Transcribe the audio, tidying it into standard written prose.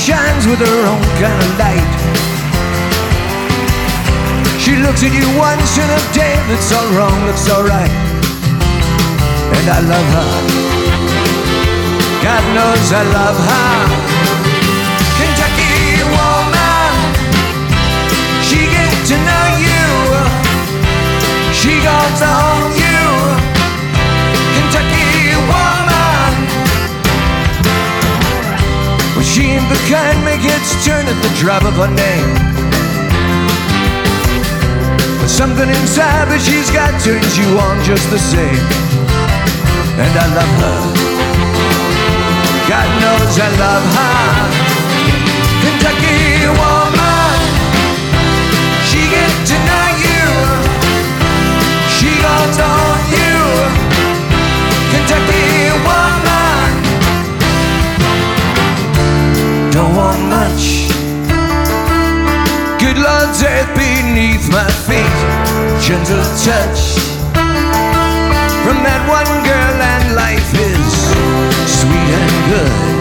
shines with her own kind of light. She looks at you once in a day, that's all wrong, looks alright. And I love her, God knows I love her. Kentucky woman, she gets to know you, she goes on you. Kentucky woman, well, she ain't the kind make heads turn at the drop of her name. But something inside that she's got turns you on just the same. And I love her, God knows I love her. Kentucky woman, she gets to know you, she goes on you. Kentucky woman, don't want much, good Lord's earth beneath my feet. Gentle touch from that one girl and life is sweet and good.